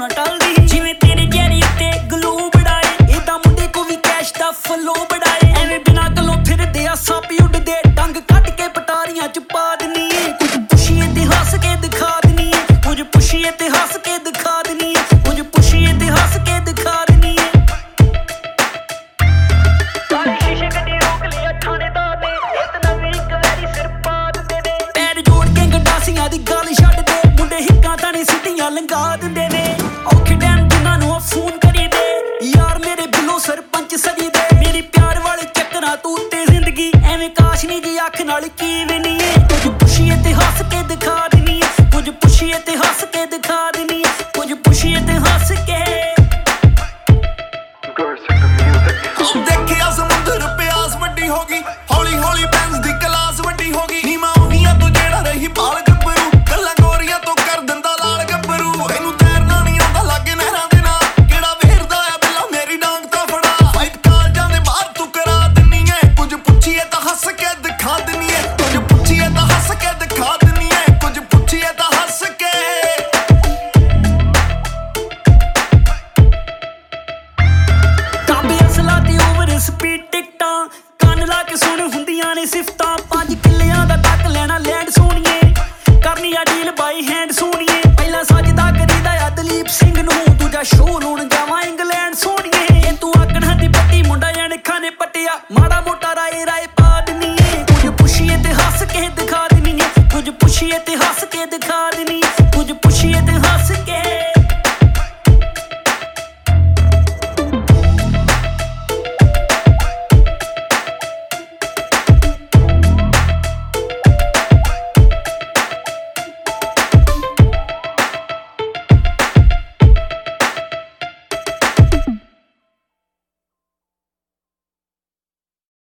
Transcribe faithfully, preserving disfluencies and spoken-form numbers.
ਨਾ ਟਲਦੀ ਜਿਵੇਂ ਤੇਰੇ ਚਿਹਰੇ ਉੱਤੇ ਗਲੋ ਬੜਾਏ ਇਦਾਂ ਮੁੰਡੇ ਕੋ ਵੀ ਕੈਸ਼ ਦਾ ਫਲੋ ਬੜਾਏ ਐਵੇਂ ਬਿਨਾਂ ਗੱਲੋਂ ਫਿਰਦੇ ਆ ਸੱਪ ਉੱਡਦੇ ਡੰਗ ਕੱਢ ਕੇ ਪਟਾਰੀਆਂ ਚ ਪਾ ਦਿੰਨੀ ਏ ਕੁਝ ਪੁੱਛੀਏ ਤੇ ਹੱਸ ਕੇ ਦਿਖਾ ਦਿੰਨੀ ਏ ਕੁਝ ਪੁੱਛੀਏ ਤੇ ਹੱਸ ਕੇ ਦਿਖਾ ਦਿੰਨੀ ਏ ਕੁਝ ਪੁੱਛੀਏ ਤੇ ਹੱਸ ਕੇ ਦਿਖਾ ਦਿੰਨੀ ਏ ਸਾਰੇ ਸ਼ੀਸ਼ੇ ਗੱਡੀ ਰੋਕ ਲਿਆ ਥਾਣੇਦਾਰ ਨੇ ਇਤਨਾ ਵੀ ਇੱਕ ਵਾਰੀ ਸਿਰ ਪਾ ਦਿੰਦੇ ਨੇ ਪੈਰ ਜੋੜ ਕੇ ਗੰਡਾਸੀਆਂ ਦੀ ਗੱਲ ਛੱਡ ਦੇ ਮੁੰਡੇ ਹਿੱਕਾਂ ਤਾਣੀ ਸਿੱਧੀਆਂ ਲੰਘਾ ਦਿੰਦੇ ਨੇ ਔਖੇ ਟਾਈਮ ਜਿਨ੍ਹਾਂ ਨੂੰ ਫੋਨ ਕਰੀਦੇ ਯਾਰ ਮੇਰੇ ਬਿੱਲੋ ਸਰਪੰਚ ਸਜੀ ਦੇ ਮੇਰੀ ਪਿਆਰ ਵਾਲੇ ਚੱਕਰਾਂ ਤੂੰ ਉੱਤੇ ਜ਼ਿੰਦਗੀ ਐਵੇਂ ਕਾਸ਼ ਨੀ ਜੀ ਅੱਖ ਨਾਲ ਕੀ ਵੀ ਨੀ ਏ ਕੁਝ ਪੁੱਛੀਏ ਤੇ ਹੱਸ ਕੇ ਦਿਖਾ ਦਿੰਨੀ ਏ ਕੁਝ ਪੁੱਛੀਏ ਤੇ ਹੱਸ ਕੇ ਦਿਖਾ ਦਿੰਨੀ ਏ ਕੁਝ ਪੁੱਛੀਏ ਤੇ ਹੱਸ ਕੇ ਦੇਖਿਆ ਸਮੁੰਦਰ ਪਿਆਸ ਵੱਡੀ ਹੋ ਗਈ ਹੌਲੀ ਹੌਲੀ ਬੈਂਸ ਦੀ ਕਲਾਸ ਵੱਡੀ ਹੋ ਗਈ ਨੀਮਾ ਉਹਨੀਆਂ ਤੋਂ ਜਿਹੜਾ ਰਹੀ ਬਾਲ ਗੱਭਰੂ ਗੱਲਾਂ ਗੋਰੀਆਂ ਤੋਂ ਕਰ ਦਿੰਦਾ ਲਾਲ ਗੱਭਰੂ ਇਹਨੂੰ ਤੈਰਨਾ ਨਹੀਂ ਆਉਂਦਾ ਲਾਗੇ ਨਹਿਰਾਂ ਦੇ ਨਾਲ ਕਿਹੜਾ ਵੇਰਦਾ ਆ ਬਿੱਲਾ ਮੇਰੀ ਡਾਂਗ ਤਾਂ ਫੜਾ ਫਾਈਟ ਕਾਲਜਾਂ ਦੇ ਬਾਹਰ ਤੂੰ ਕਰਾ ਦਿੰਨੀ ਏ ਕੁਝ ਪੁੱਛੀਏ ਤਾਂ ਹੱਸ ਕੇ ਦਿਖਾ ਦਿੰਨੀ ਏ ਕੁਝ ਪੁੱਛੀਏ ਤਾਂ ਹੱਸ ਕੇ ਦਿਖਾ ਦਿੰਨੀ ਏ ਕੁਝ ਪੁੱਛੀਏ ਤਾਂ ਹੱਸ ਕੇ ਕਾਬੇ ਅਸਲਾ ਤੇ ਓਵਰ ਸਪੀਡ ਟਿਕਟਾਂ ਕੰਨ ਲਾ ਕੇ ਸੁਣ ਹੁੰਦੀਆਂ ਨੇ ਸਿਫਤਾਂ ਪੰਜ ਕਿੱਲਿਆਂ ਦਾ ਟੱਕ ਲੈਣਾ ਲੈਂਡ ਸੋਣੀਏ ਕਰਨੀ ਆ ਡੀਲ ਬਾਈ ਹੈਂਡ ਸੋਣੀਏ ਪਹਿਲਾਂ ਸੱਜਦਾ ਕਰੀਦਾ ਆ ਦਲੀਪ ਸਿੰਘ ਨੂੰ ਦੂਜਾ ਸ਼ੋਅ ਲਾਉਣ